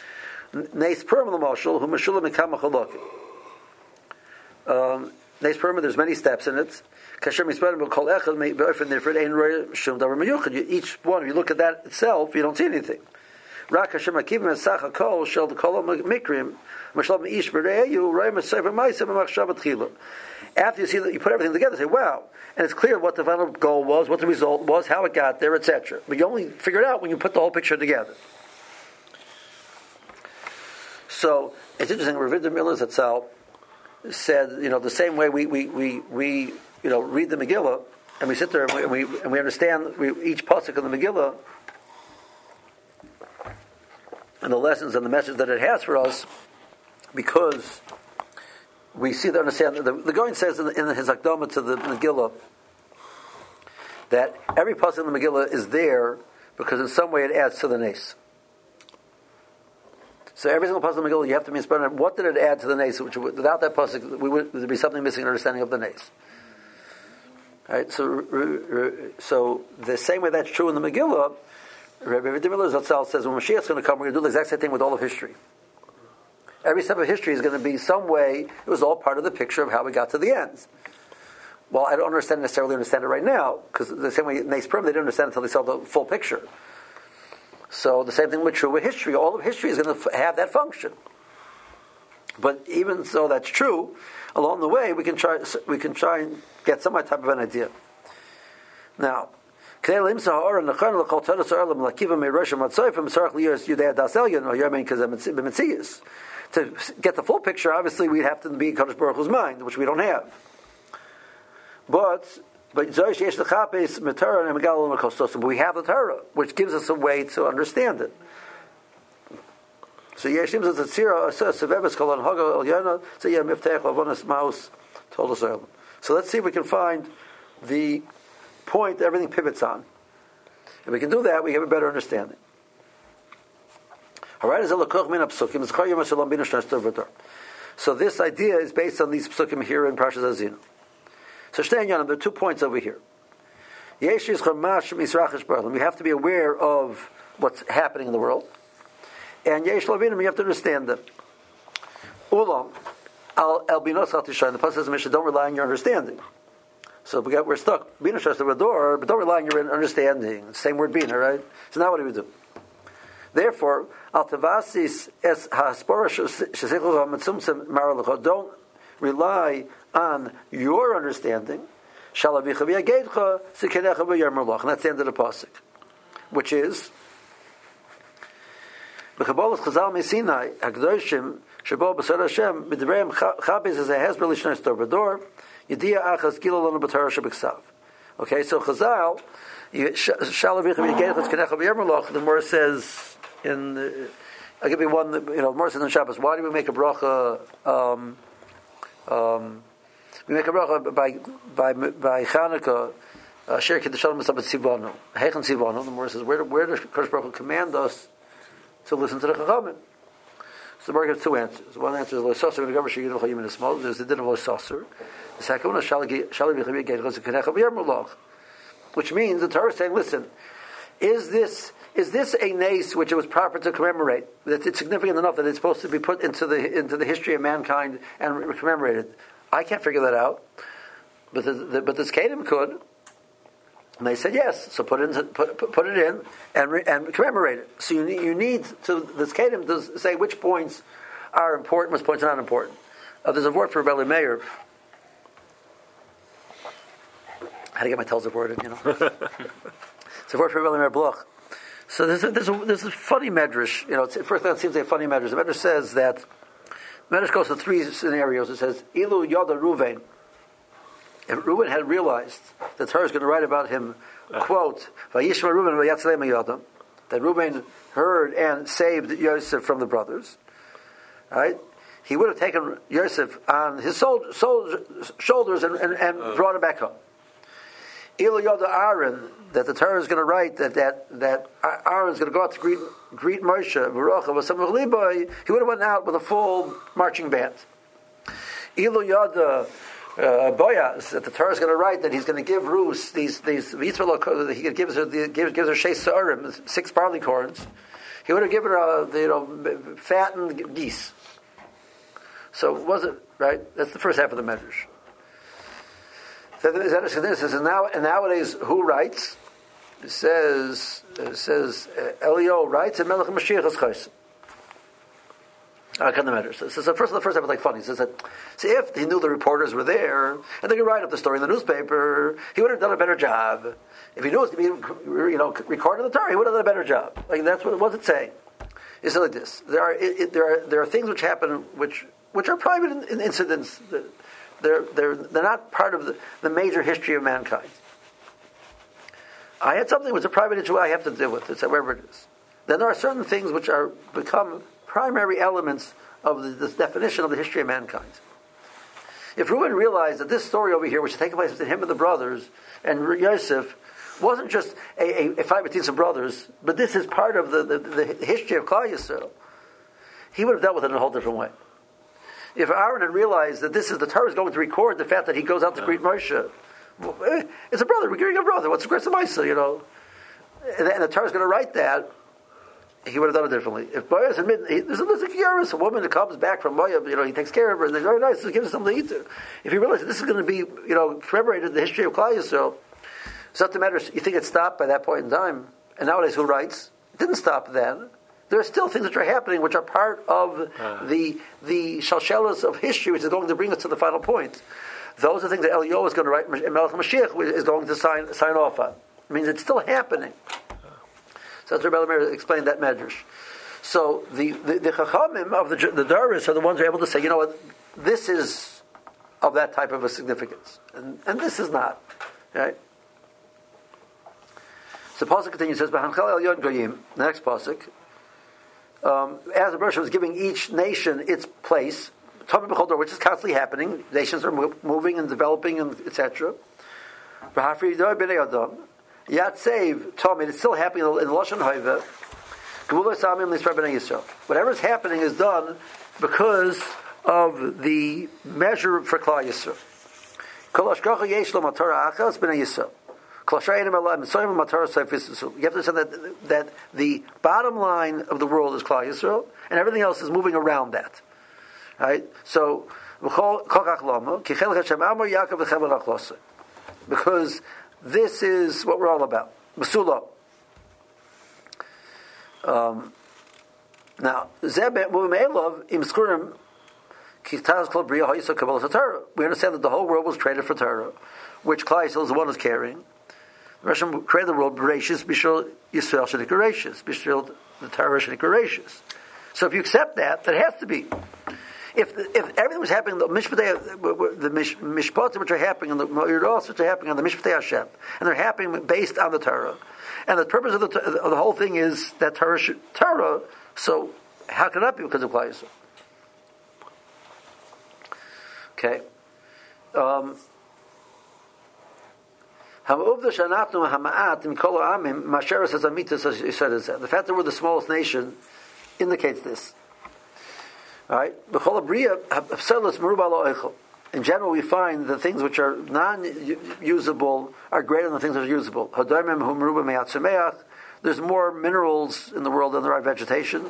There's many steps in it. Each one, if you look at that itself, you don't see anything. After you see that you put everything together, say, wow, and it's clear what the final goal was, what the result was, how it got there, etc. But you only figure it out when you put the whole picture together. So it's interesting. Rav Miller Zatzal said, the same way we read the Megillah and we sit there and we understand each pasuk in the Megillah and the lessons and the message that it has for us, because we see to understand. The Gaon says in his Akdama to the Megillah that every pasuk in the Megillah is there because in some way it adds to the nes. So every single pasuk in the Megillah, you have to be inspired. What did it add to the nes? Which without that pasuk, there'd be something missing in understanding of the nes. Right. So the same way that's true in the Megillah. Rabbi Miller Zatzal says when Mashiach is going to come, we're going to do the exact same thing with all of history. Every step of history is going to be some way. It was all part of the picture of how we got to the end. Well, I don't necessarily understand it right now, because the same way Nes Purim, they didn't understand it until they saw the full picture. So the same thing was true with history. All of history is going to have that function. But even so, that's true. Along the way, we can try and get some type of an idea. Now, to get the full picture, obviously we'd have to be in Kadosh Baruch Hu's mind, which we don't have. But we have the Torah, which gives us a way to understand it. So let's see if we can find the point that everything pivots on. If we can do that, we have a better understanding. So this idea is based on these psukim here in Parshas Azinu. So there are 2 points over here. We have to be aware of what's happening in the world. And Yesh Lavinim, you have to understand them. Ulam, the Pasuk says, don't rely on your understanding. So we're stuck. Bina shas the door, but don't rely on your understanding. Same word bina, right? So now what do we do? Therefore, altavasis es haspora shesichul hamitzumtzem maralecha. Don't rely on your understanding. Shalavicha v'yageidcha sikenecha v'yarmalach. And that's the end of the pasuk, which is b'chabolas chazal mesinai hagdoshim shabo b'sar Hashem b'dreim chabez as a hezber lishnas door. Okay, so Chazal, the Gemara says I'll give you one. The Gemara says in Shabbos, why do we make a bracha? We make a bracha by Chanukah. Shir Kiddushalim Mitzvah Tzivanu. Heichen Tzivanu. The Gemara says, where does Kadosh Baruch Hu command us to listen to the Chachamim? So the Gemara gives 2 answers. One answer is Lo Yisasser and Gavar Sheyidul Chayim in Small. There's the din of Lo Yisasser. The second one is which means the Torah is saying, listen, is this a nace which it was proper to commemorate? That it's significant enough that it's supposed to be put into the history of mankind and commemorated? I can't figure that out, but the Skadim could, and they said yes. So put it in and commemorate it. So you need to the Skadim to say which points are important, which points are not important. There's a word for Rebbe Meir. How to get my tells word in, It's a word for Rebbe Meir Bloch. So there's a funny medrash. First that seems like a funny medrash. The medrash says that the medrash goes to three scenarios. It says, "Ilu Yada Ruvain." If Reuben had realized that Torah is going to write about him, quote, "Vayishma Reuben vayatzalei miyadam," that Reuben heard and saved Yosef from the brothers, right? He would have taken Yosef on his shoulders and brought him back home. Ilu Yada Aaron, that the Torah is going to write that Aaron is going to go out to greet Moshe, Baruch V'samach Liboy, he would have went out with a full marching band. Ilu Yada Boaz, that the Torah is going to write that he's going to give Ruth these he gives her sheis sa'arim, 6 barley corns. He would have given her fattened geese. So was it right? That's the first half of the medrash. And nowadays, who writes? It says Elio writes, and Melech Mashiach is chaysim. Kind of matters. So the first half is like funny. It says that if he knew the reporters were there and they could write up the story in the newspaper, he would have done a better job. If he knew it was going to be recorded in the Torah, he would have done a better job. Like that's what it's saying. It's like this. There are things which happen which are private incidents. They're not part of the major history of mankind. I had something which is a private issue I have to deal with. It's wherever it is. Then there are certain things which are become primary elements of the definition of the history of mankind. If Reuben realized that this story over here, which is taking place between him and the brothers and Yosef, wasn't just a fight between some brothers, but this is part of the history of Klal Yisrael, he would have dealt with it in a whole different way. If Aaron had realized that this is the Torah is going to record the fact that he goes out to greet Moshe, it's a brother, we're greeting a brother. What's the greatest of Moshe, And the Torah is going to write that. He would have done it differently. If Boaz admitted, there's a Kiyaris, a woman that comes back from Moab, he takes care of her, and they're very nice, so he gives her something to eat. If he realized that this is going to be, commemorated in the history of Klal Yisrael, it's not the matter. You think it stopped by that point in time? And nowadays, who writes? It didn't stop then. There are still things which are happening, which are part of the shalshelas of history, which is going to bring us to the final point. Those are things that Eliyahu is going to write, and Melech Mashiach is going to sign off on. It means it's still happening. So that's Rabbi Meir explained that medrash. So the Chachamim of the Doris are the ones who are able to say, this is of that type of a significance, and this is not. Right? So the pasuk continues, says, "B'hanchal el yod goyim." The next pasuk, as the Bereshit was giving each nation its place, which is constantly happening. Nations are moving and developing, and etc. Yat Save told me it's still happening in the Lashon Haiva. Whatever is happening is done because of the measure for Klal Yisrael. You have to understand that the bottom line of the world is Klal Yisrael, and everything else is moving around that. Right? So, because this is what we're all about. Masula. Now, we understand that the whole world was created for Torah, which Klal Yisrael is the one who's carrying. The Russian created the world, Bereshis, Bishul Yisrael Shenik Bereshis, Bishul the Torah Shenik Bereshis. So if you accept that has to be. If everything was happening, the mishpatim which are happening, and the Ma'iros which are happening on the Mishpatei Hashem, and they're happening based on the Torah, and the purpose of the whole thing is that Torah. So how can that be because of Klal Yisrael? Okay. The fact that we're the smallest nation indicates this. All right. In general, we find the things which are non-usable are greater than the things that are usable. There's more minerals in the world than there are vegetation.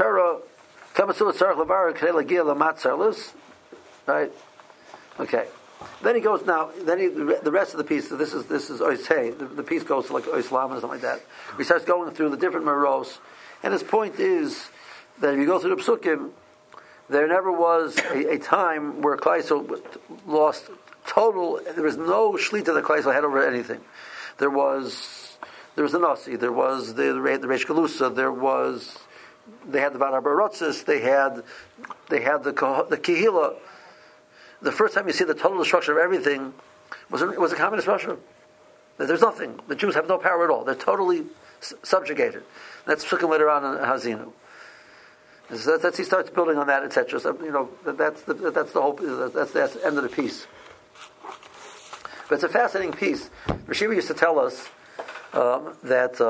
Right? Okay. Then he goes now. The rest of the piece. This is Oisei. The piece goes to like Oislam or something like that. He starts going through the different maros, and his point is that if you go through the psukim, there never was a time where Klal Yisrael lost total. There was no shlita that Klal Yisrael had over anything. There was the Nasi. There was the Reish Galusa. They had the Van Abarotzis. They had the Kehila. The first time you see the total destruction of everything was a communist Russia. There's nothing. The Jews have no power at all. They're totally subjugated. That's psukim later on in Hazinu. So he starts building on that, etc. So that's the whole. That's the end of the piece. But it's a fascinating piece. Rashiva used to tell us that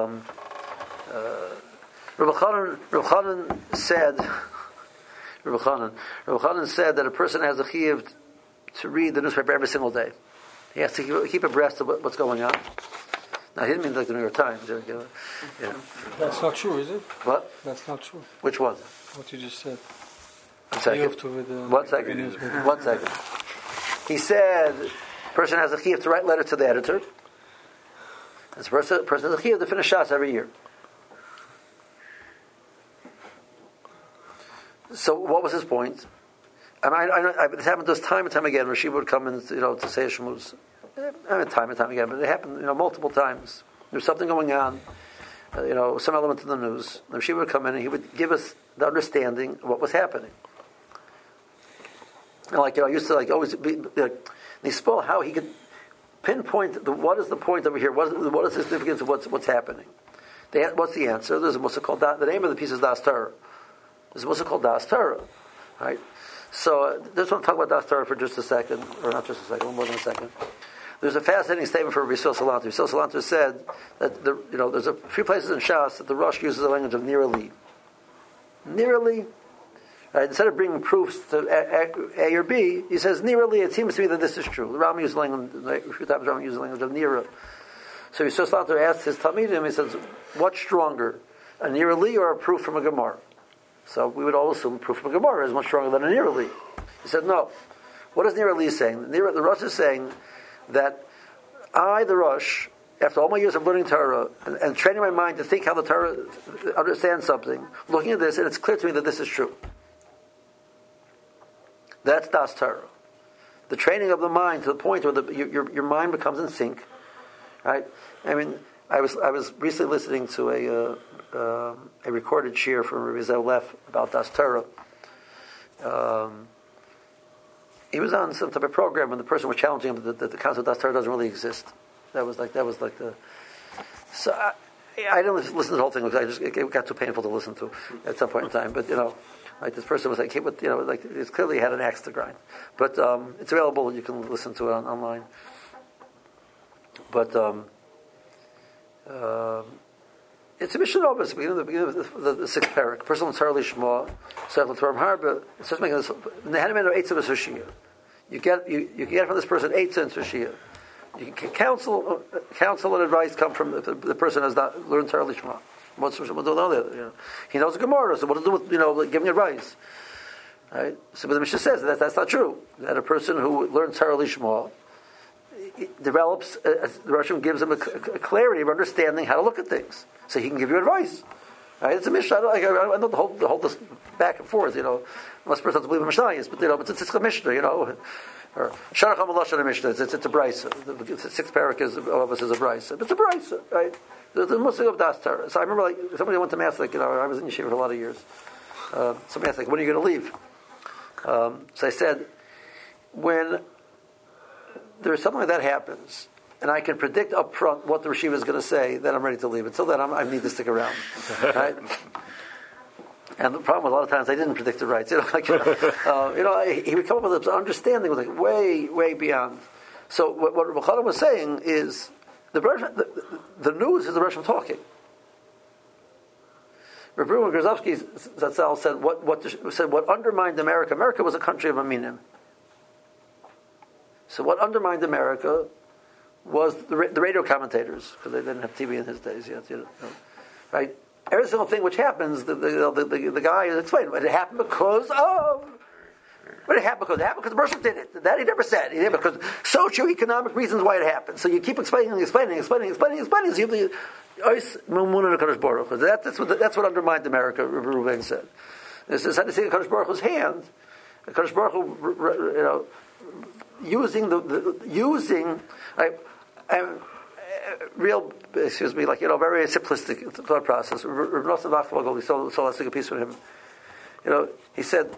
Rabbi Chanan said. Rabbi Chanan said that a person has a chiyuv to read the newspaper every single day. He has to keep abreast of what's going on. Now, he didn't mean like the New York Times. Yeah. That's not true, is it? What? That's not true. Which one? What you just said. 1 second. You have to read, 1 second. 1 second. He said, a person has a chiyuv to write letters to the editor. This person has a chiyuv to finish shas every year. So, what was his point? It happened to us time and time again. Rashi would come in, to say shmuz. Time and time again, but it happened, multiple times. There was something going on, some element in the news. Rashi would come in and he would give us the understanding of what was happening. And I used to always be Nispol how he could pinpoint what is the point over here. What is the significance of what's happening? What's the answer? There's what's called the name of the piece is Das Torah. There's what's called Das Torah, right? So I just want to talk about Das Torah for just a second, or not just a second, more than a second. There's a fascinating statement from Yisrael Salanter. Yisrael Salanter said that there's a few places in Shas that the Rosh uses the language of Nirali. Nirali, right? Instead of bringing proofs to A or B, he says Nirali. It seems to me that this is true. The Rambam uses the language. A few times the Rambam uses the language of Nira. So Yisrael Salanter asked his Talmidim. He says, "What's stronger, a Nirali or a proof from a Gemara?" So we would all assume proof from a Gemara is much stronger than a Nirali. He said, "No. What is Nirali saying? The Rosh is saying that I, the Rosh, after all my years of learning Torah and training my mind to think how the Torah understands something, looking at this, and it's clear to me that this is true. That's Das Torah. The training of the mind to the point where your mind becomes in sync. Right? I mean, I was recently listening to a recorded shir from Rabbi Zev Leff about Das Torah. He was on some type of program, and the person was challenging him that the concept of Das Torah doesn't really exist. That was like the. So I didn't listen to the whole thing because it got too painful to listen to at some point in time. But this person was like, it's clearly had an axe to grind. But it's available; you can listen to it online. But it's a mission over. It's the beginning of the sixth parak. Personal entirely shema. Sefer Torah Harba. It starts making this. Nehanim of eitzah v'sushiyah. You get from this person eitzah and sushiyah. You can counsel and advice come from the person who has not learned Torah Lishma. He knows the Gemara, so what to do with giving advice, right? So, but the Mishnah says that's not true. That a person who learns Torah Lishma develops, the Russian gives him a clarity of understanding how to look at things, so he can give you advice. Right? It's a Mishnah. I don't hold this back and forth. Unless a person doesn't believe in Mishnah, but it's a Mishnah. Or Sharach HaMalashon Mishnah, it's a brisa. The sixth parak of us is a brisa. But it's a brisa, right? The Musig of Das Torah. So I remember, somebody went to mass, I was in yeshiva for a lot of years. Somebody asked, when are you going to leave? So I said, when there's something like that happens, and I can predict up front what the Rashiva is going to say, then I'm ready to leave. Until then, I need to stick around, right? And the problem was a lot of times I didn't predict it right. He would come up with an understanding was way, way beyond. So what Rabbi Chanan was saying is the news is the Russian talking. Rabbi Reuven Grozovsky Zatzal said what undermined America. America was a country of Aminim. So what undermined America was the radio commentators, because they didn't have TV in his days yet. Right. Every single thing which happens, the guy is explaining. It happened because of, But it happened because the Bershom did it. That he never said. He did it because socioeconomic reasons why it happened. So you keep explaining. So that's what undermined America. Reuven said. This is how to see the Kadosh Baruch Hu's hand. The Kadosh Baruch Hu, using real, very simplistic thought process. Rav Nosson Wachsvogel, we saw let's take a piece from him. He said,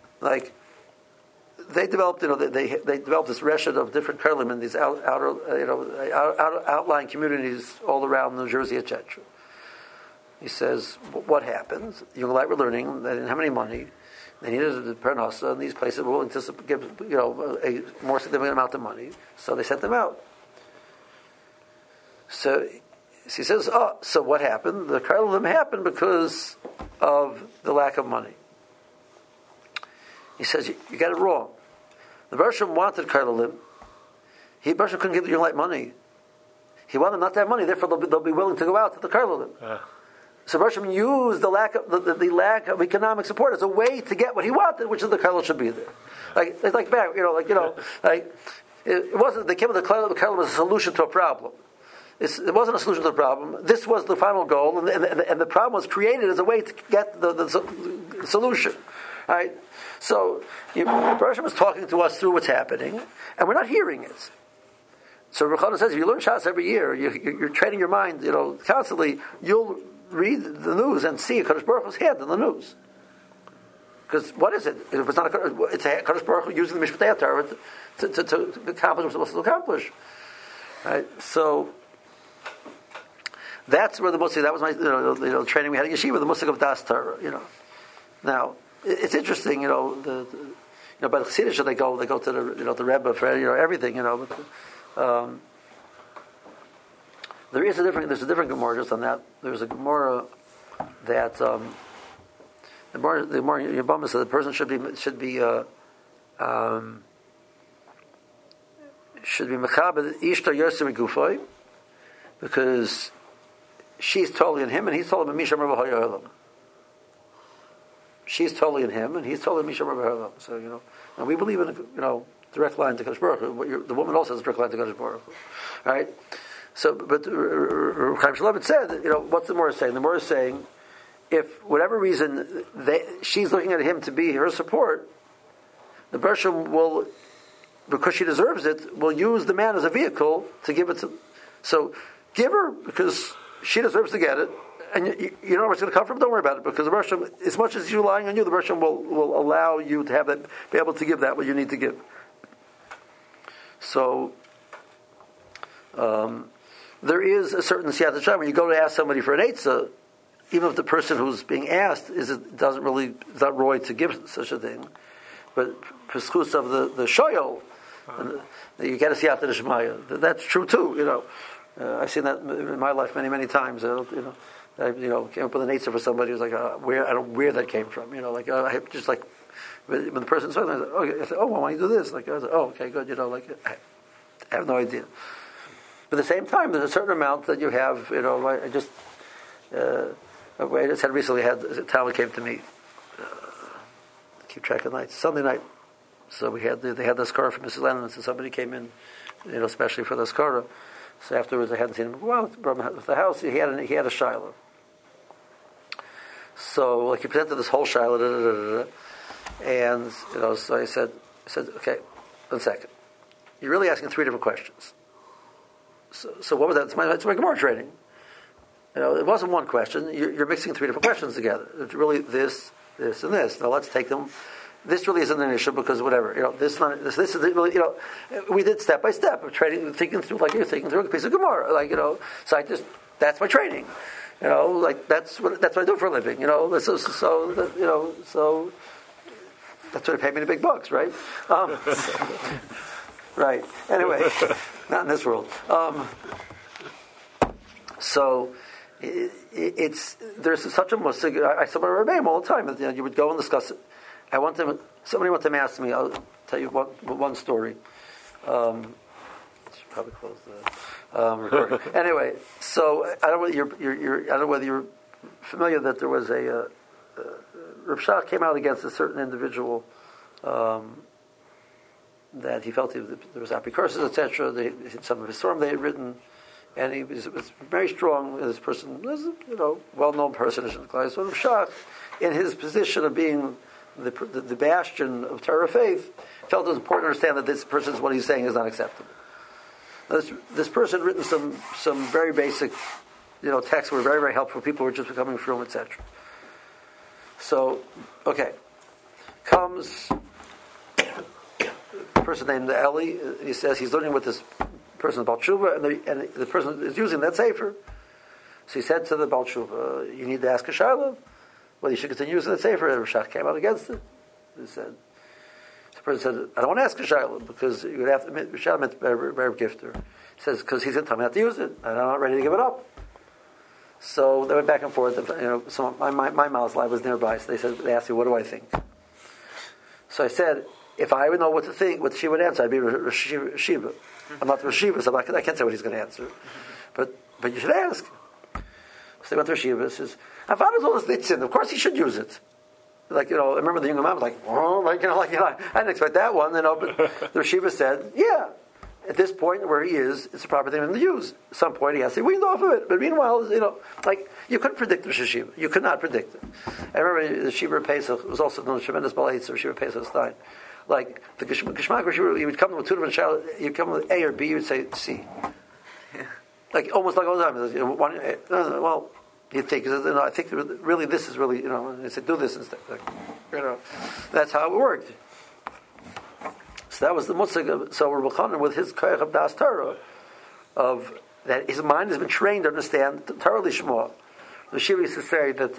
they developed, they developed this reshit of different Kerlim in these outlying communities all around New Jersey, etc. He says, what happened? Young Light were learning, they didn't have any money, they needed a parnassa, and these places were willing to give, a more significant amount of money, so they sent them out. So he says, so what happened? The Kerlim happened because of the lack of money. He says, you got it wrong. The Bershom wanted Kerlim. Bershom couldn't give the Young Light money. He wanted them not to have money, therefore they'll be willing to go out to the Kerlim. So Bershom used the lack of economic support as a way to get what he wanted, which is the Kerlim should be there. It wasn't, they came with the Kerlim as a solution to a problem. It wasn't a solution to the problem. This was the final goal, and the problem was created as a way to get the solution. Right? So Bershom is talking to us through what's happening, and we're not hearing it. So Rav Chana says, if you learn Shas every year, you're training your mind, constantly. You'll read the news and see a Kadosh Baruch Hu's hand in the news. Because what is it? If it's not it's a Kadosh Baruch Hu using the Mishpatei Torah to accomplish what it's supposed to accomplish. Right? So that's where the musik. That was my training we had in yeshiva. The musik of Das Torah. Now it's interesting. By the Chassidish they go to the Rebbe for everything. But there's a different Gemara just on that. There's a Gemara that the more Yabama said the person should be mechabed ishta yosem gufay because she's totally in him and he's totally in Misha Merva Hayolam. She's totally in him and he's totally in Misha Merva Hayolam. So and we believe in direct line to Kadosh Baruch Hu. The woman also has a direct line to Kadosh Baruch Hu. All right. So, but Chaim Shulevitz said, what's the Morah saying? The Morah is saying, if whatever reason she's looking at him to be her support, the Bershom will, because she deserves it, will use the man as a vehicle to give it to. So, give her because she deserves to get it, and you know where it's going to come from. Don't worry about it because the Bershom, as much as you're relying on you, the Bershom will allow you to have that, be able to give that what you need to give. So. There is a certain siyat shah when you go to ask somebody for an eitzah, even if the person who's being asked is not roy to give such a thing, but for schus of the shoyol, you get a siyat d'shmaya. That's true too. I've seen that in my life many times. I came up with an eitzah for somebody who's like, where I don't know where that came from. When the person's talking, I say, why don't you do this? I say, okay, good. I have no idea. But at the same time, there's a certain amount that you have. I just had recently a talmud came to me. Keep track of nights. Sunday night. So they had this car from Mrs. Lennon, so somebody came in, especially for this car. So afterwards, I hadn't seen him. Well, with the house, he had a shiloh. So he presented this whole shiloh, and so I said, okay, 1 second. You're really asking 3 different questions. So what was that? It's my Gemara training. It wasn't one question. You're mixing 3 different questions together. It's really this, and this. Now let's take them. This really isn't an issue because whatever. This is really. We did step by step of training, thinking through like you're thinking through a piece of Gemara. So that's my training. That's what I do for a living. So that's what they pay me the big bucks, right? Right. Anyway, not in this world. So there's such a musig. I saw my Rebbeim all the time. You would go and discuss it. Somebody one time asked me. I'll tell you one story. Should probably close the recording. Anyway, so I don't know whether you're familiar that there was a Rav Shach came out against a certain individual that he felt there was apicursus, etc. Some of his storm they had written, and he was very strong. This person was, well-known personage in the class. So Shach, in his position of being the bastion of Torah faith, felt it was important to understand that this person's what he's saying is not acceptable. Now, this person had written some very basic, texts were very, very helpful. People were just becoming frum, etc. So, okay, comes a person named Eli. He says he's learning with this person Baal Tshuva, and the person is using that sefer. So he said to the Baal Tshuva, "You need to ask a shaila. Well, you should continue using the sefer." And Rashach came out against it. He said, the person said, "I don't want to ask a shaila because you would have to admit Rashach meant very gifter." He says, "Because he's going to tell me not to use it, and I'm not ready to give it up." So they went back and forth. So my mouth line was nearby. So they asked me, "What do I think?" So I said, if I would know what to think, what she would answer, I'd be Shiva. I'm not Shiva, so I can't say what he's going to answer. But you should ask. So they went to Shiva. Says, "My father's all this nitzin. Of course he should use it." I remember the younger man was like, "Oh, I didn't expect that one." But the Shiva said, "Yeah. At this point where he is, it's a proper thing for him to use. At some point he has to be weaned off of it. But meanwhile, you couldn't predict the Shiva. You could not predict it." I remember the Shiva Pesach was also known as tremendous balaitz or Shiva Pesach Stein. Like the Geshmak Shiva, you would come with two different shadows. You'd come with A or B, you would say C. Almost like all the time. Well, you think, I think really this is really, and they said do this instead. That's how it worked. So that was the Musig. So Rabbi Chanan with his Koyach of Das Torah, of that his mind has been trained to understand Torah Lishma. The Shiva used to say that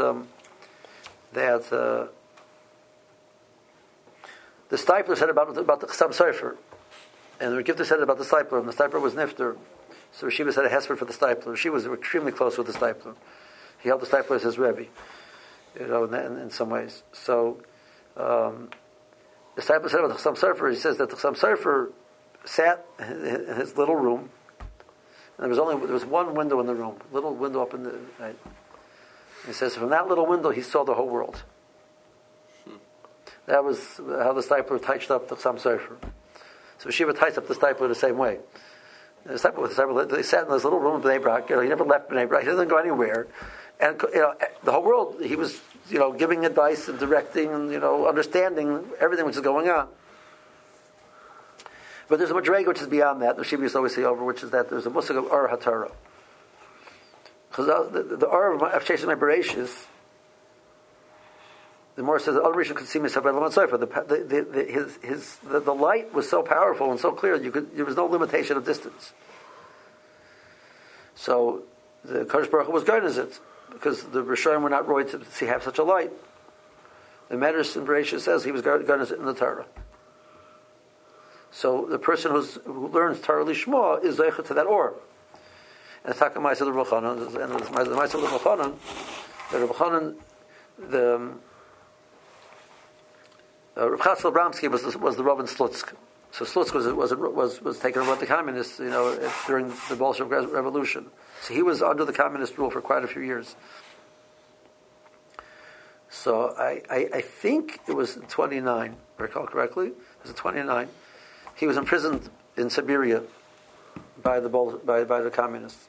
the Stipler said about the Chassam Sofer, and the Gifter said about the Stipler, and the Stipler was Nifter. So Shiva said a hesper for the Stipler. She was extremely close with the Stipler. He held the Stipler as his Rebbe, in some ways. So the Stipler said about the Chassam Sofer, he says that the Chassam Sofer sat in his little room, and there was one window in the room, little window up in the right. He says from that little window he saw the whole world. That was how the Stipler touched up the Chassam Sofer. So Shiva touched up the Stipler the same way. The Stipler, they sat in this little room in Bnei Brak. He never left Bnei Brak. He doesn't go anywhere. And the whole world, he was giving advice and directing and understanding everything which is going on. But there's a madrega which is beyond that. The Shiva used to always say over, which is that there's a musig of Or HaTorah. Because the Or of Sheshes My Bereshis, the more says the other Rishon could see Misav Elam Sofer. The light was so powerful and so clear there was no limitation of distance. So the Kadosh Baruch Hu was guiding it because the Rishonim were not roid to have such a light. The Medrash in Bereshit says he was guiding it in the Torah. So the person who learns Torah Lishma is zeicha to that Or. And the Takamais of the Rabbi Chanan, and the Ma'aseh of the Rabbi Chanan, Rav Chatzkel Abramsky was the Rav in Slutsk. So Slutsk was taken over by the communists, during the Bolshevik Revolution. So he was under the communist rule for quite a few years. So I think it was in 29, if I recall correctly. It was in 29. He was imprisoned in Siberia by the communists.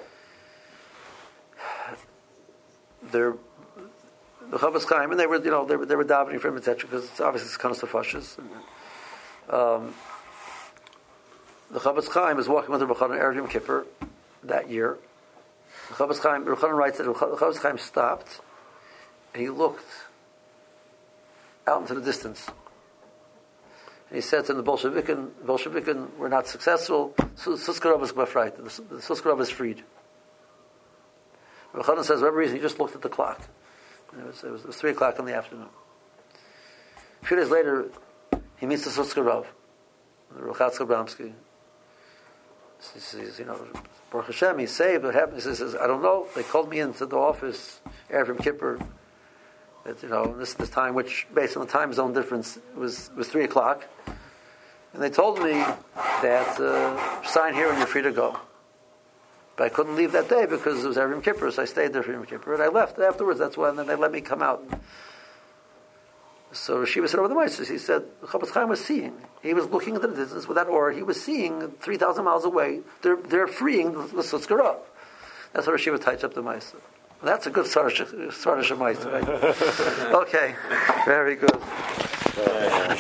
The Chofetz Chaim, and they were davening for him, etc. Because it's obviously it's kind of sufashes. The Chofetz Chaim is walking with the Rebbe Chanan Erev Yom Kippur that year. The Chofetz Chaim, Rebbe Chanan writes that the Chofetz Chaim stopped and he looked out into the distance. And he said to them, the Bolshevikin were not successful. Suskarov is befreit. The Suskarov is freed. Rebbe Chanan says, for whatever reason, he just looked at the clock. It was 3 o'clock in the afternoon. A few days later, he meets the Suskarov, the Rav Chatzkel Abramsky. He says, Baruch Hashem, he's saved. What happened? He says, I don't know. They called me into the office, Erev Yom Kippur, this time, which, based on the time zone difference, was 3 o'clock. And they told me that, sign here and you're free to go. But I couldn't leave that day because it was Erev Yom Kippur, so I stayed there for Yom Kippur, and I left afterwards. That's why, and then they let me come out. So Shiva said over the Meister, he said, Chofetz Chaim was seeing. He was looking into the distance with that oar. He was seeing 3,000 miles away. They're freeing the Sutzkara. That's how Shiva types up the Meister. That's a good Sardish Meister, right? Okay, very good.